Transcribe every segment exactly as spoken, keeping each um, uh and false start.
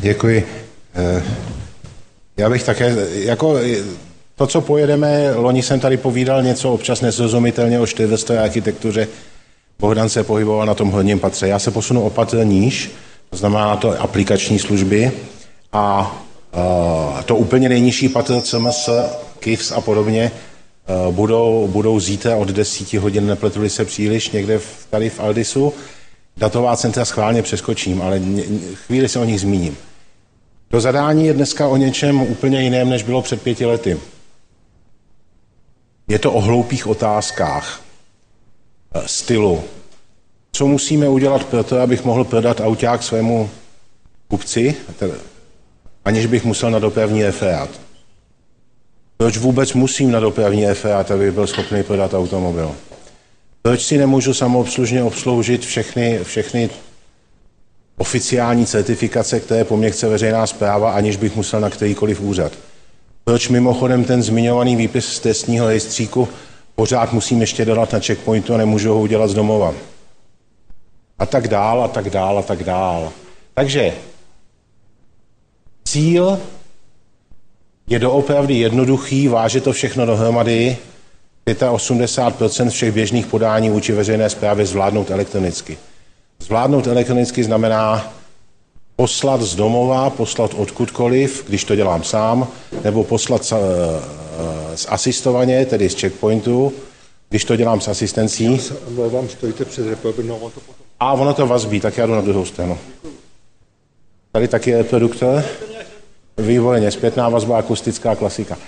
Děkuji. Já bych také, jako to, co pojedeme, loni jsem tady povídal něco občas nesrozumitelně o čtyřvrstvé architektuře. Bohdan se pohyboval na tom horním patře. Já se posunu o patr níž, to znamená na to aplikační služby a uh, to úplně nejnižší patr C M S, K I F S a podobně uh, budou, budou zítra od deseti hodin, nepletuli se příliš, někde v, tady v Aldisu. Datová centra schválně přeskočím, ale chvíli se o nich zmíním. To zadání je dneska o něčem úplně jiném, než bylo před pěti lety. Je to o hloupých otázkách stylu. Co musíme udělat pro to, abych mohl prodat auták svému kupci, aniž bych musel na dopravní referát? Proč vůbec musím na dopravní referát, abych byl schopný prodat automobil? Proč si nemůžu samoobslužně obsloužit všechny, všechny oficiální certifikace, které po mně chce veřejná správa, aniž bych musel na kterýkoliv úřad? Proč mimochodem ten zmiňovaný výpis z trestního rejstříku pořád musím ještě dodat na checkpointu a nemůžu ho udělat z domova? A tak dál, a tak dál, a tak dál. Takže cíl je doopravdy jednoduchý, váže to všechno dohromady, osmdesát pět procent všech běžných podání vůči veřejné správě zvládnout elektronicky. Zvládnout elektronicky znamená poslat z domova, poslat odkudkoliv, když to dělám sám, nebo poslat z, z asistovaně, tedy z checkpointu, když to dělám s asistencí. Vám stojíte před reproduktorem. A ono to vazbí, tak já jdu na druhou stranu. Tady taky je reproduktor. Vývojně, zpětná vazba, akustická klasika.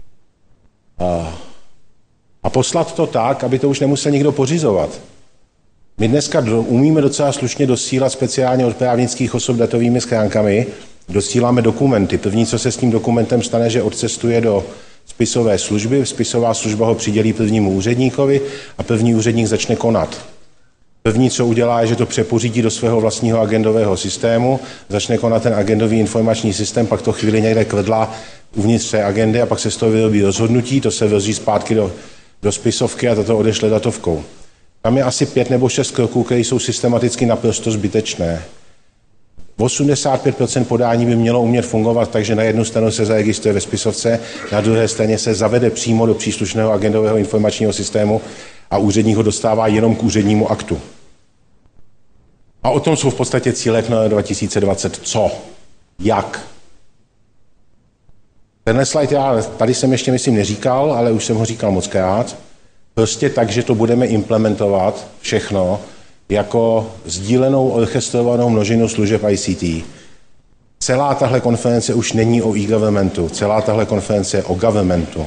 A poslat to tak, aby to už nemusel nikdo pořizovat. My dneska do, umíme docela slušně dosílat speciálně od právnických osob datovými schránkami. Dosíláme dokumenty. První, co se s tím dokumentem stane, že odcestuje do spisové služby. Spisová služba ho přidělí prvnímu úředníkovi a první úředník začne konat. První, co udělá, je, že to přepořídí do svého vlastního agendového systému, začne konat ten agendový informační systém, pak to chvíli někde kvrdlá uvnitř té agendy a pak se z toho vyrobí rozhodnutí, to se vozí zpátky do, do spisovky a toto odešle datovkou. Tam je asi pět nebo šest kroků, které jsou systematicky naprosto zbytečné. osmdesát pět procent podání by mělo umět fungovat tak, že na jednu stranu se zaregistruje ve spisovce, na druhé straně se zavede přímo do příslušného agendového informačního systému a úředník ho dostává jenom k úřednímu aktu. A o tom jsou v podstatě cíle na dva tisíce dvacet. Co? Jak? Tenhle slide já tady jsem ještě myslím neříkal, ale už jsem ho říkal mockrát. Prostě tak, že to budeme implementovat všechno jako sdílenou orchestrovanou množinu služeb I C T. Celá tahle konference už není o e-governmentu, celá tahle konference je o governmentu.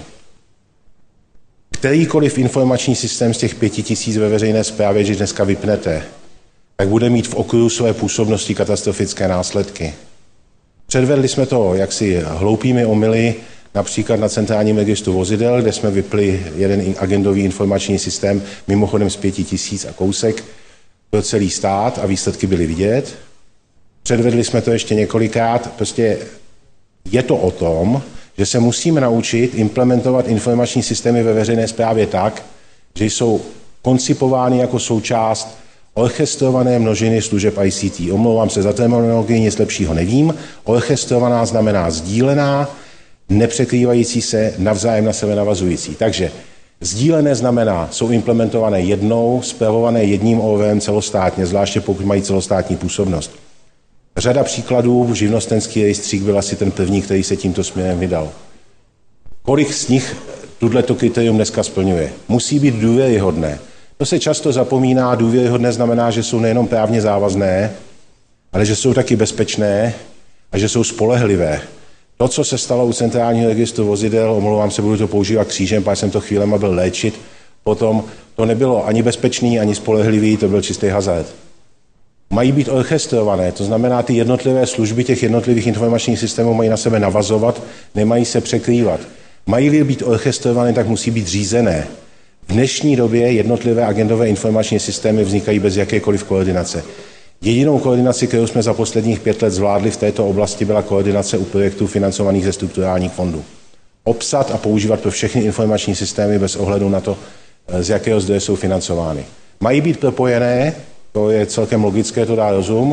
Kterýkoliv informační systém z těch pěti tisíc ve veřejné správě, že dneska vypnete, tak bude mít v okruhu své působnosti katastrofické následky. Předvedli jsme to jaksi hloupými omyly, například na centrálním registru vozidel, kde jsme vypli jeden agendový informační systém, mimochodem z pěti tisíc a kousek, pro celý stát a výsledky byly vidět. Předvedli jsme to ještě několikrát, prostě je to o tom, že se musíme naučit implementovat informační systémy ve veřejné správě tak, že jsou koncipovány jako součást orchestrované množiny služeb I C T. Omlouvám se za terminologii, nic lepšího nevím. Orchestrovaná znamená sdílená, nepřekrývající se, navzájem na sebe navazující. Takže sdílené znamená, jsou implementované jednou, spravované jedním O V M celostátně, zvláště pokud mají celostátní působnost. Řada příkladů, živnostenský rejstřík byl asi ten první, který se tímto směrem vydal. Kolik z nich tuto kritérium dneska splňuje? Musí být důvěryhodné. To se často zapomíná, důvěryhodné znamená, že jsou nejenom právně závazné, ale že jsou taky bezpečné a že jsou spolehlivé. To, co se stalo u centrálního registru vozidel, omlouvám se, budu to používat křížem, pak jsem to chvílema byl léčit, potom to nebylo ani bezpečný, ani spolehlivý, to byl čistý hazard. Mají být orchestrované, to znamená, ty jednotlivé služby těch jednotlivých informačních systémů mají na sebe navazovat, nemají se překrývat. Mají-li být orchestrované, tak musí být řízené. V dnešní době jednotlivé agendové informační systémy vznikají bez jakékoliv koordinace. Jedinou koordinaci, kterou jsme za posledních pět let zvládli v této oblasti, byla koordinace u projektů financovaných ze strukturálních fondů. Obsat a používat pro všechny informační systémy bez ohledu na to, z jakého zdroje jsou financovány. Mají být propojené, to je celkem logické, to dá rozum,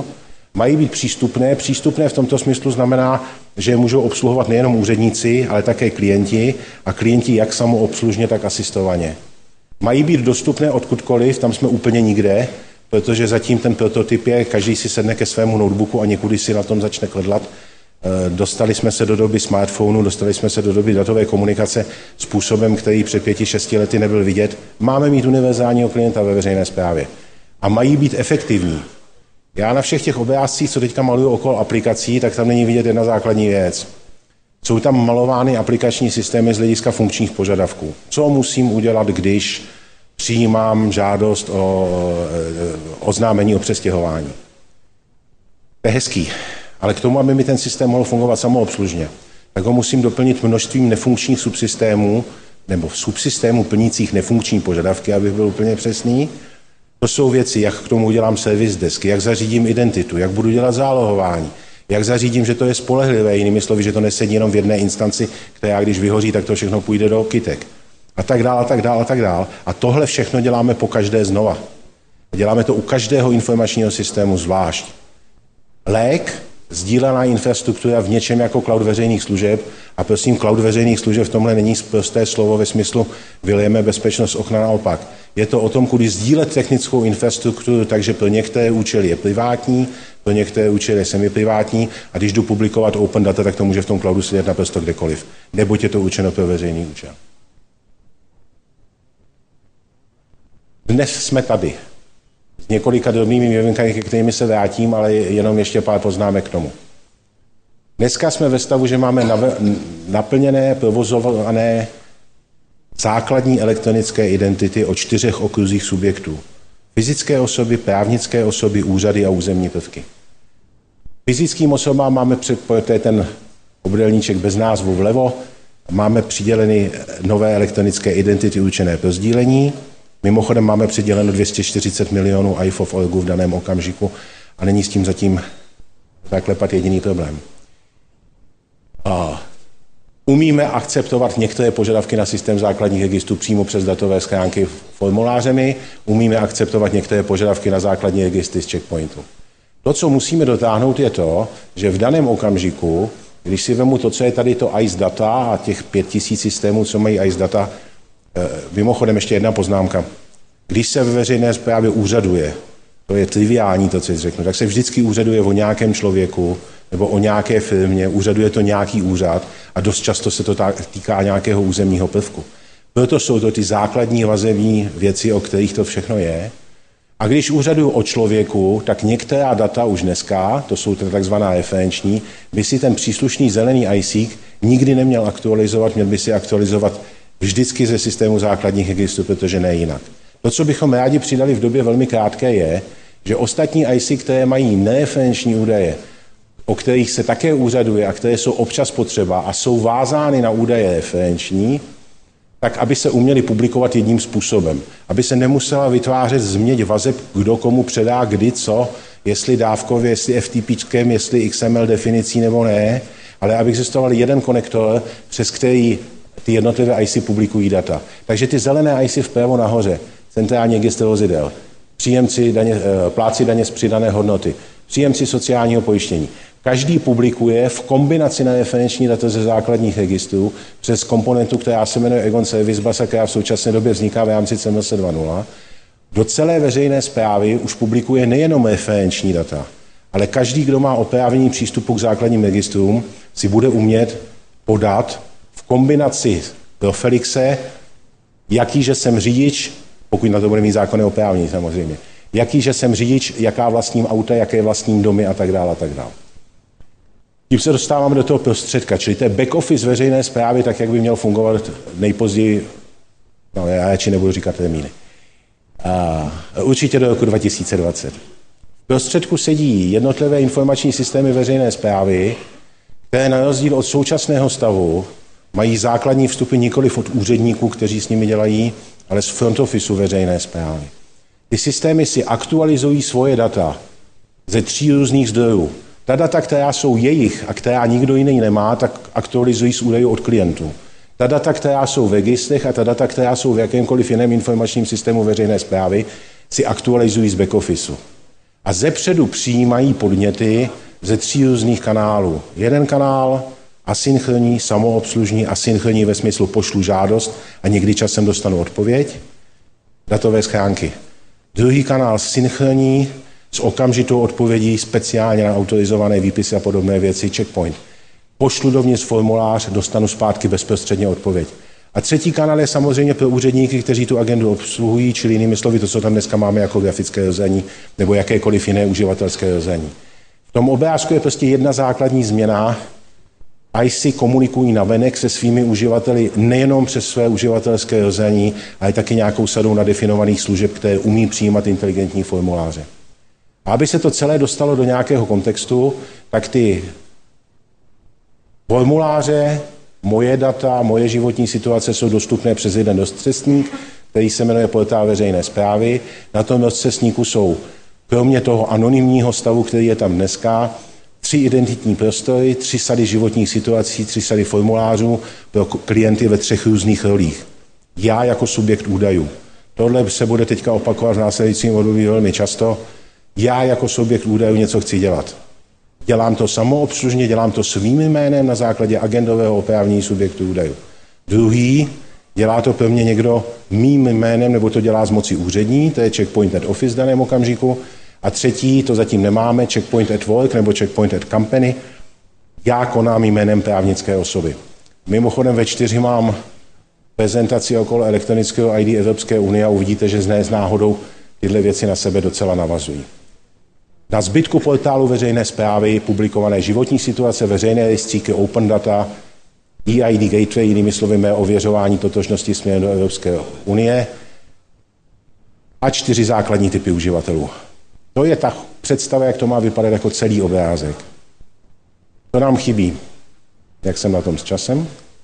Mají být přístupné. Přístupné v tomto smyslu znamená, že můžou obsluhovat nejenom úředníci, ale také klienti a klienti jak samoobslužně, tak asistovaně. Mají být dostupné odkudkoliv, tam jsme úplně nikde, protože zatím ten prototyp je, každý si sedne ke svému notebooku a někudy si na tom začne kledlat. Dostali jsme se do doby smartphonu, dostali jsme se do doby datové komunikace způsobem, který před pěti, šesti lety nebyl vidět. Máme mít univerzálního klienta ve veřejné správě. A mají být efektivní. Já na všech těch obrázcích, co teďka maluju okolo aplikací, tak tam není vidět jedna základní věc. Jsou tam malovány aplikační systémy z hlediska funkčních požadavků. Co musím udělat, když přijímám žádost o oznámení o přestěhování? To je hezký, ale k tomu, aby mi ten systém mohl fungovat samoobslužně, tak ho musím doplnit množstvím nefunkčních subsystémů nebo subsystémů plnících nefunkční požadavky, abych byl úplně přesný. To jsou věci, jak k tomu udělám service desk, jak zařídím identitu, jak budu dělat zálohování, jak zařídím, že to je spolehlivé, jinými slovy, že to nesedí jenom v jedné instanci, která když vyhoří, tak to všechno půjde do kytek. A tak dál, a tak dál, a tak dál. A tohle všechno děláme po každé znova. Děláme to u každého informačního systému zvlášť. Lék, sdílená infrastruktura v něčem jako cloud veřejných služeb, a prosím, cloud veřejných služeb v tomhle není prosté slovo ve smyslu vylijeme bezpečnost okna, naopak. Je to o tom, kudy sdílet technickou infrastrukturu, takže pro některé účely je privátní, pro některé účely je semiprivátní a když jdu publikovat open data, tak to může v tom cloudu sedět naprosto kdekoliv. Neboť je to určeno pro veřejný účel. Dnes jsme tady. S několika drobnými výjimkami, ke kterými se vrátím, ale jenom ještě pár poznámek k tomu. Dneska jsme ve stavu, že máme naplněné, provozované základní elektronické identity o čtyřech okruzích subjektů. Fyzické osoby, právnické osoby, úřady a územní prvky. Fyzickým osobám máme před, to je ten obdélníček bez názvu vlevo, máme přiděleny nové elektronické identity určené pro sdílení. Mimochodem máme přiděleno dvě stě čtyřicet milionů I F O v orgu v daném okamžiku a není s tím zatím zaklepat jediný problém. A umíme akceptovat některé požadavky na systém základních registrů přímo přes datové schránky formulářemi, umíme akceptovat některé požadavky na základní registry z checkpointu. To, co musíme dotáhnout, je to, že v daném okamžiku, když si vemu to, co je tady to I C E data a těch pět tisíc systémů, co mají I C E data, mimochodem ještě jedna poznámka. Když se ve veřejné správě úřaduje, to je triviální to, co řeknu, tak se vždycky úřaduje o nějakém člověku nebo o nějaké firmě, úřaduje to nějaký úřad a dost často se to týká nějakého územního prvku. Proto jsou to ty základní vazební věci, o kterých to všechno je. A když úřaduju o člověku, tak některá data už dneska, to jsou takzvaná referenční, by si ten příslušný zelený I C nikdy neměl aktualizovat, měl by si aktualizovat vždycky ze systému základních registrů, protože ne jinak. To, co bychom rádi přidali v době velmi krátké, je, že ostatní I C, které mají nereferenční údaje, o kterých se také úřaduje a které jsou občas potřeba a jsou vázány na údaje referenční, tak aby se uměli publikovat jedním způsobem. Aby se nemusela vytvářet změť vazeb, kdo komu předá, kdy, co, jestli dávkově, jestli F T P, jestli X M L definicí nebo ne, ale aby existoval jeden konektor, přes který ty jednotlivé I C publikují data. Takže ty zelené I C vpravo nahoře, centrální registr vozidel, příjemci daně, pláci daně z přidané hodnoty, příjemci sociálního pojištění. Každý publikuje v kombinaci na referenční data ze základních registrů přes komponentu, která se jmenuje Egon Service Bus a která v současné době vzniká v rámci C M S dva tečka nula. Do celé veřejné správy už publikuje nejenom referenční data, ale každý, kdo má oprávnění přístupu k základním registrům, si bude umět podat v kombinaci pro Felixe, jakýže jsem řidič, pokud na to bude mít zákonné oprávnění samozřejmě, jakýže jsem řidič, jaká vlastním auta, jaké vlastním domy a tak dále a tak dále. Tím se dostáváme do toho prostředka, čili to je back office veřejné správy, tak jak by měl fungovat nejpozději, no já radši nebudu říkat termíny, a určitě do roku dva tisíce dvacet. V prostředku sedí jednotlivé informační systémy veřejné správy, které na rozdíl od současného stavu mají základní vstupy nikoliv od úředníků, kteří s nimi dělají, ale z front officeu veřejné správy. Ty systémy si aktualizují svoje data ze tří různých zdrojů. Ta data, která jsou jejich a která nikdo jiný nemá, tak aktualizují z údajů od klientů. Ta data, která jsou v registrech a ta data, která jsou v jakémkoliv jiném informačním systému veřejné správy, si aktualizují z back officeu. a zepředu přijímají podněty ze tří různých kanálů. Jeden kanál asynchronní, samoobslužní, asynchronní ve smyslu pošlu žádost a někdy časem dostanu odpověď, datové schránky. Druhý kanál synchronní s okamžitou odpovědí speciálně na autorizované výpisy a podobné věci, checkpoint. Pošlu dovnitř formulář, dostanu zpátky bezprostředně odpověď. A třetí kanál je samozřejmě pro úředníky, kteří tu agendu obsluhují, čili jinými slovy to, co tam dneska máme jako grafické rozhraní nebo jakékoliv jiné uživatelské rozhraní. V tom obrázku je prostě jedna základní změna. I C komunikují navenek se svými uživateli nejenom přes své uživatelské rozhraní, ale taky nějakou sadou nadefinovaných služeb, které umí přijímat inteligentní formuláře. A aby se to celé dostalo do nějakého kontextu, tak ty formuláře, moje data, moje životní situace jsou dostupné přes jeden rozcestník, který se jmenuje portál veřejné správy. Na tom rozcestníku jsou kromě toho anonymního stavu, který je tam dneska, tři identitní prostory, tři sady životních situací, tři sady formulářů pro klienty ve třech různých rolích. Já jako subjekt údajů. Tohle se bude teďka opakovat v následujícím období velmi často. Já jako subjekt údajů něco chci dělat. Dělám to samoobslužně, dělám to svým jménem na základě agendového oprávnění subjektu údajů. Druhý, dělá to pro mě někdo mým jménem, nebo to dělá z moci úřední, to je Checkpoint at Office v daném okamžiku. A třetí, to zatím nemáme, Checkpoint at Work nebo Checkpoint at Company, já konám jménem právnické osoby. Mimochodem ve čtyři mám prezentaci okolo elektronického I D Evropské unie a uvidíte, že z náhodou tyhle věci na sebe docela navazují. Na zbytku portálu veřejné správy publikované životní situace, veřejné rejstříky, open data, E I D Gateway, jinými slovy mé ověřování totožnosti směrem do Evropské unie a čtyři základní typy uživatelů. To je ta představa, jak to má vypadat jako celý obrázek. To nám chybí. Jak jsem na tom s časem?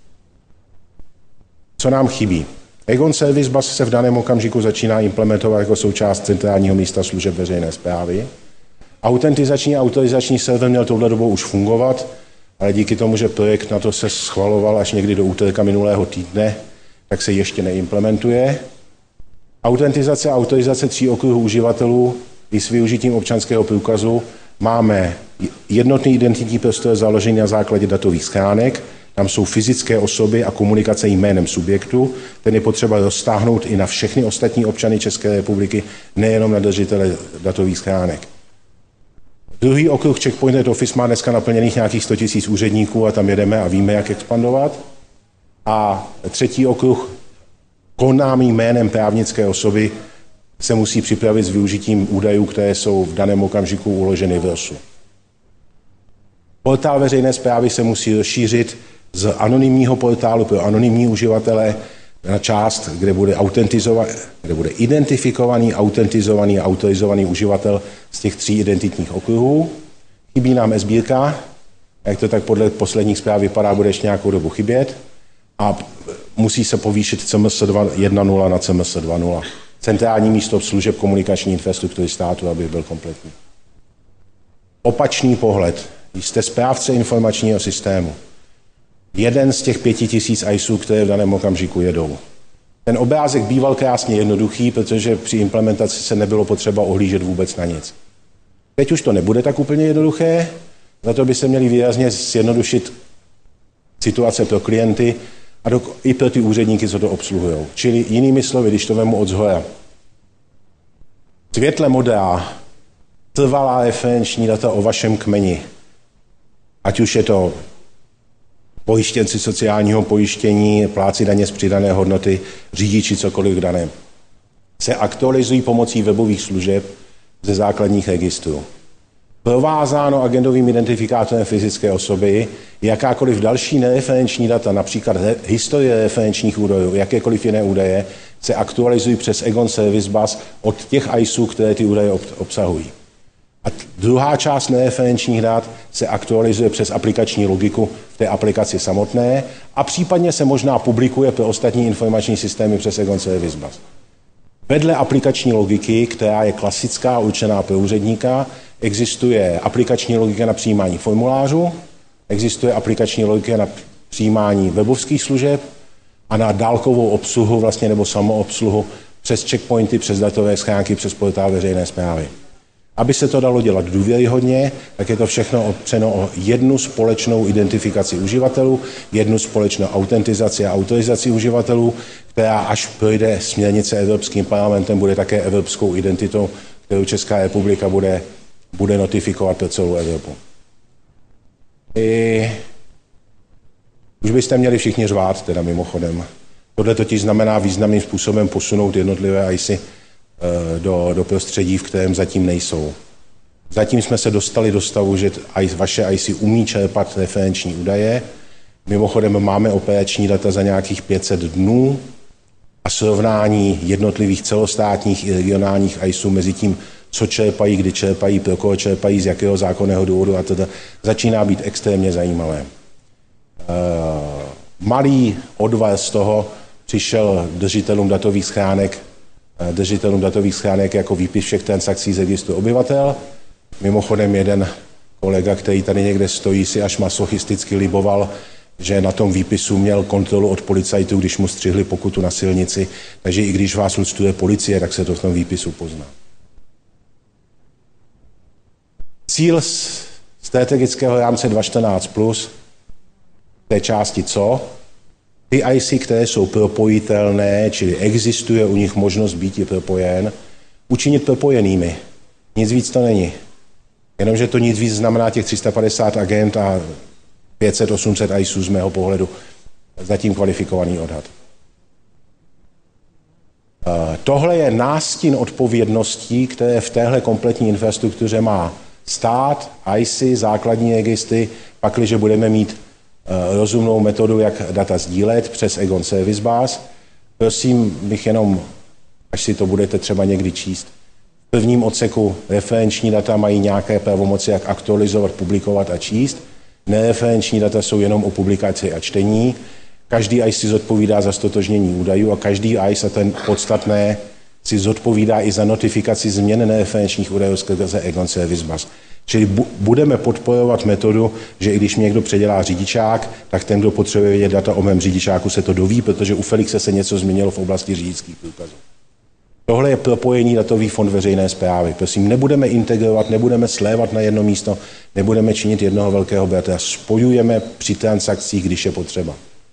Co nám chybí? Egon Service Bus se v daném okamžiku začíná implementovat jako součást centrálního místa služeb veřejné správy. Autentizační a autorizační server měl touhle dobou už fungovat, ale díky tomu, že projekt na to se schvaloval až někdy do úterka minulého týdne, tak se ještě neimplementuje. Autentizace a autorizace tří okruhů uživatelů i s využitím občanského průkazu máme jednotný identitní prostor založený na základě datových schránek, tam jsou fyzické osoby a komunikace jménem subjektu, ten je potřeba roztáhnout i na všechny ostatní občany České republiky, nejenom na držitele datových schránek. Druhý okruh Checkpoint at Office má dneska naplněných nějakých sto tisíc úředníků a tam jedeme a víme, jak expandovat. A třetí okruh konám jménem právnické osoby se musí připravit s využitím údajů, které jsou v daném okamžiku uloženy v rosu. Portál veřejné správy se musí rozšířit z anonymního portálu pro anonymní uživatele na část, kde bude, kde bude identifikovaný, autentizovaný a autorizovaný uživatel z těch tří identitních okruhů. Chybí nám eSbírka, jak to tak podle posledních zpráv vypadá, bude ještě nějakou dobu chybět. A musí se povýšit C M S jedna tečka nula na C M S dva tečka nula. Centrální místo služeb komunikační infrastruktury státu, aby byl kompletní. Opačný pohled. Jste správce informačního systému. Jeden z těch pěti tisíc I S U, které v daném okamžiku jedou. Ten obrázek býval krásně jednoduchý, protože při implementaci se nebylo potřeba ohlížet vůbec na nic. Teď už to nebude tak úplně jednoduché, za to by se měly výrazně zjednodušit situace pro klienty a do, i pro ty úředníky, co to obsluhují. Čili jinými slovy, když to vemu od zhora. Světle modrá, trvalá referenční data o vašem kmeni, ať už je to pojištěnci sociálního pojištění, pláci daně z přidané hodnoty, řidiči cokoliv daném, se aktualizují pomocí webových služeb ze základních registrů. Provázáno agendovým identifikátorem fyzické osoby, jakákoliv další nereferenční data, například historie referenčních údajů, jakékoliv jiné údaje, se aktualizují přes Egon Service Bus od těch I S U, které ty údaje obsahují. A druhá část nereferenčních dat se aktualizuje přes aplikační logiku v té aplikaci samotné a případně se možná publikuje pro ostatní informační systémy přes Egon Service Bus. Vedle aplikační logiky, která je klasická, určená pro úředníka, existuje aplikační logika na přijímání formulářů, existuje aplikační logika na přijímání webovských služeb a na dálkovou obsluhu vlastně nebo samoobsluhu přes checkpointy, přes datové schránky, přes portál veřejné správy. Aby se to dalo dělat důvěryhodně, tak je to všechno opřeno o jednu společnou identifikaci uživatelů, jednu společnou autentizaci a autorizaci uživatelů, která až projde směrnice Evropským parlamentem, bude také evropskou identitou, kterou Česká republika bude, bude notifikovat pro celou Evropu. I už byste měli všichni řvát, teda mimochodem. Tohle totiž znamená významným způsobem posunout jednotlivé I C I do, do prostředí, v kterém zatím nejsou. Zatím jsme se dostali do stavu, že vaše I C I umí čerpat referenční údaje. Mimochodem máme operační data za nějakých pět set dnů a srovnání jednotlivých celostátních i regionálních I C U mezi tím, co čerpají, kdy čerpají, pro koho čerpají, z jakého zákonného důvodu a teda začíná být extrémně zajímavé. Malý odvar z toho přišel držitelům datových schránek, držitelům datových schránek jako výpis všech transakcí z registru obyvatel. Mimochodem jeden kolega, který tady někde stojí, si až masochisticky liboval, že na tom výpisu měl kontrolu od policajtů, když mu střihli pokutu na silnici, takže i když vás lustuje policie, tak se to v tom výpisu pozná. Cíl strategického rámce dva tisíce čtrnáct plus, té části co? Ty I C, které jsou propojitelné, čili existuje u nich možnost být propojen, učinit propojenými. Nic víc to není. Jenomže to nic víc znamená těch tři sta padesát agent a pět set osm set I C U z mého pohledu zatím kvalifikovaný odhad. Tohle je nástin odpovědností, které v téhle kompletní infrastruktuře má stát, I C I, základní registry, pakliže budeme mít rozumnou metodu, jak data sdílet přes Egon Service Bus. Prosím bych jenom, až si to budete třeba někdy číst, v prvním odseku referenční data mají nějaké pravomoci, jak aktualizovat, publikovat a číst. Nereferenční data jsou jenom o publikaci a čtení. Každý I C si zodpovídá za stotožnění údajů a každý I C, a ten podstatné, si zodpovídá i za notifikaci změn nereferenčních údajů skrze Egon Service Bus. Čili bu- budeme podporovat metodu, že i když mě někdo předělá řidičák, tak ten, kdo potřebuje vědět data o mém řidičáku, se to doví, protože u Felixe se něco změnilo v oblasti řidičských průkazů. Tohle je propojení datový fond veřejné správy. Prosím, nebudeme integrovat, nebudeme slévat na jedno místo, nebudeme činit jednoho velkého bratra. Spojujeme při transakcích, když je potřeba.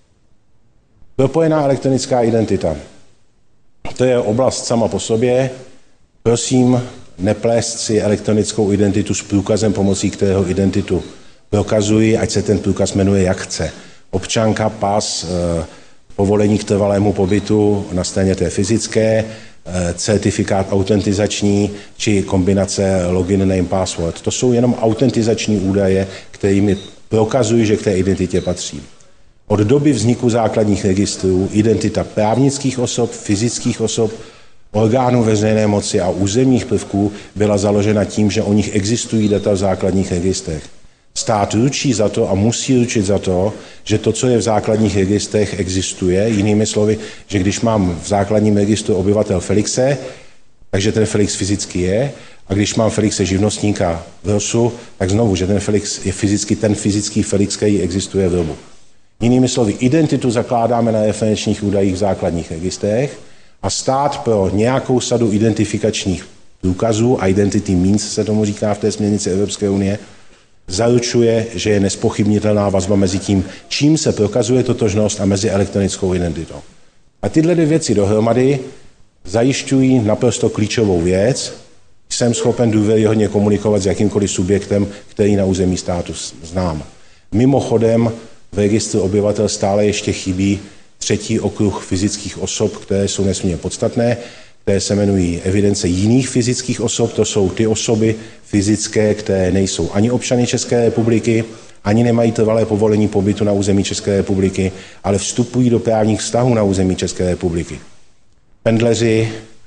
Propojená elektronická identita. To je oblast sama po sobě. Prosím, neplést si elektronickou identitu s průkazem, pomocí kterého identitu prokazuji, ať se ten průkaz jmenuje jak chce. Občanka, pas, povolení k trvalému pobytu na straně té fyzické, certifikát autentizační či kombinace login, name, password. To jsou jenom autentizační údaje, kterými prokazují, že k té identitě patří. Od doby vzniku základních registrů identita právnických osob, fyzických osob, orgánů veřejné moci a územních prvků byla založena tím, že o nich existují data v základních registrech. Stát ručí za to a musí ručit za to, že to, co je v základních registrech, existuje. Jinými slovy, že když mám v základním registru obyvatel Felixe, takže ten Felix fyzicky je, a když mám Felixe živnostníka v ROSu, tak znovu, že ten Felix je fyzicky ten fyzický Felix, který existuje v ROBu. Jinými slovy, identitu zakládáme na referenčních údajích v základních registrech a stát pro nějakou sadu identifikačních důkazů, identity means se tomu říká v té směrnici Evropské unie, zaručuje, že je nespochybnitelná vazba mezi tím, čím se prokazuje totožnost a mezi elektronickou identitou. A tyhle dvě věci dohromady zajišťují naprosto klíčovou věc. Jsem schopen důvěryhodně komunikovat s jakýmkoliv subjektem, který na území státu znám. Mimochodem, v registru obyvatel stále ještě chybí třetí okruh fyzických osob, které jsou nesmírně podstatné, které se jmenují evidence jiných fyzických osob. To jsou ty osoby fyzické, které nejsou ani občany České republiky, ani nemají trvalé povolení pobytu na území České republiky, ale vstupují do právních vztahů na území České republiky. Pendleři,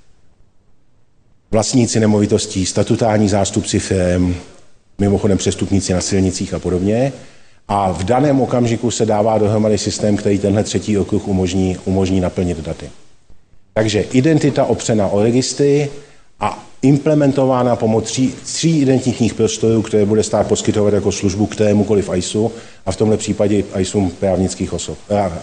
vlastníci nemovitostí, statutární zástupci firem, mimochodem přestupníci na silnicích a podobně. A v daném okamžiku se dává dohromady systém, který tenhle třetí okruh umožní, umožní naplnit daty. Takže identita opřená o registry a implementována pomocí tří identitních prostorů, které bude stát poskytovat jako službu kterémukoliv I C U a v tomhle případě I C U právnických osob,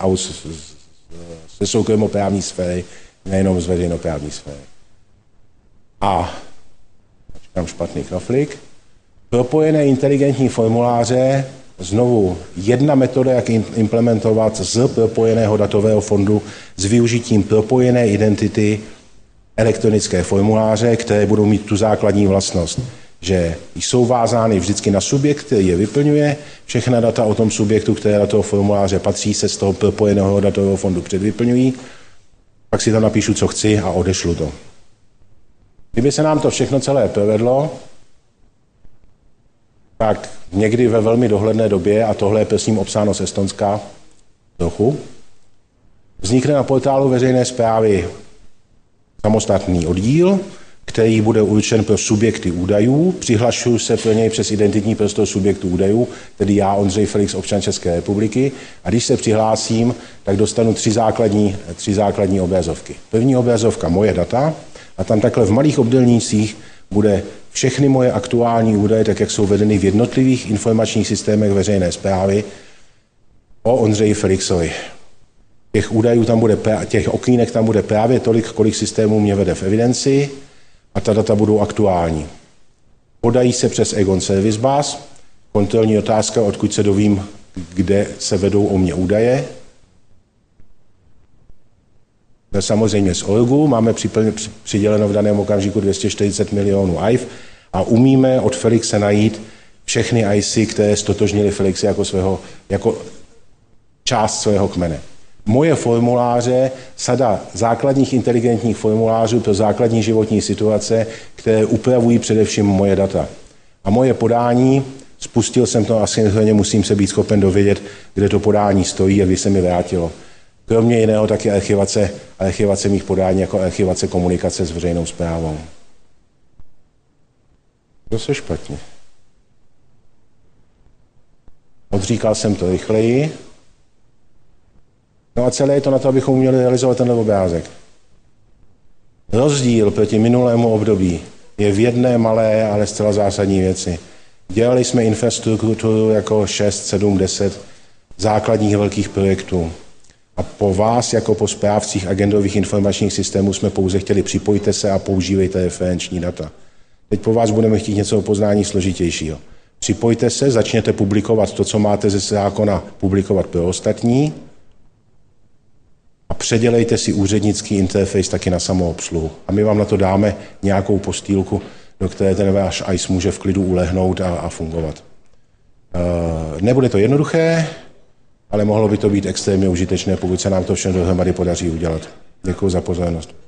ze soukromoprávní sféry, nejenom z veřejnoprávní sféry. A tam špatný knoflík. Propojené inteligentní formuláře, znovu jedna metoda, jak implementovat z propojeného datového fondu s využitím propojené identity elektronické formuláře, které budou mít tu základní vlastnost, že jsou vázány vždycky na subjekt, který je vyplňuje, všechna data o tom subjektu, které do toho formuláře patří, se z toho propojeného datového fondu předvyplňují, pak si tam napíšu, co chci a odešlu to. Kdyby se nám to všechno celé provedlo, tak někdy ve velmi dohledné době, a tohle je prosím obsáno z Estonska trochu, vznikne na portálu veřejné správy samostatný oddíl, který bude určen pro subjekty údajů. Přihlašuju se pro něj přes identitní prostor subjektu údajů, tedy já, Ondřej Felix, občan České republiky. A když se přihlásím, tak dostanu tři základní, tři základní obrazovky. První obrazovka moje data a tam takhle v malých obdélnících bude všechny moje aktuální údaje, tak jak jsou vedeny v jednotlivých informačních systémech veřejné správy o Ondřeji Felixovi. Těch údajů tam bude, těch okýnek tam bude právě tolik, kolik systémů mě vede v evidenci a ta data budou aktuální. Podají se přes Egon Service Bus, kontrolní otázka, odkud se dovím, kde se vedou o mě údaje. Samozřejmě z orgu, máme přiděleno v daném okamžiku dvě stě čtyřicet milionů I F a umíme od Felixe najít všechny I C, které stotožnili Felixe jako, svého, jako část svého kmene. Moje formuláře, sada základních inteligentních formulářů pro základní životní situace, které upravují především moje data. A moje podání, spustil jsem to, asi musím se být schopen dovědět, kde to podání stojí a kdy se mi vrátilo. Kromě jiného taky archivace, archivace mých podání jako archivace komunikace s veřejnou správou. To se špatně. Odříkal jsem to rychleji. No a celé je to na to, abychom měli realizovat tenhle obrázek. Rozdíl proti minulému období je v jedné malé, ale zcela zásadní věci. Dělali jsme infrastrukturu jako šest, sedm, deset základních velkých projektů. A po vás, jako po správcích agendových informačních systémů, jsme pouze chtěli připojte se a používejte referenční data. Teď po vás budeme chtít něco o poznání složitějšího. Připojte se, začněte publikovat to, co máte ze zákona publikovat pro ostatní a předělejte si úřednický interface taky na samoobsluhu. A my vám na to dáme nějakou postýlku, do které ten váš I C může v klidu ulehnout a, a fungovat. E, nebude to jednoduché, ale mohlo by to být extrémně užitečné, pokud se nám to všechno dohromady podaří udělat. Děkuji za pozornost.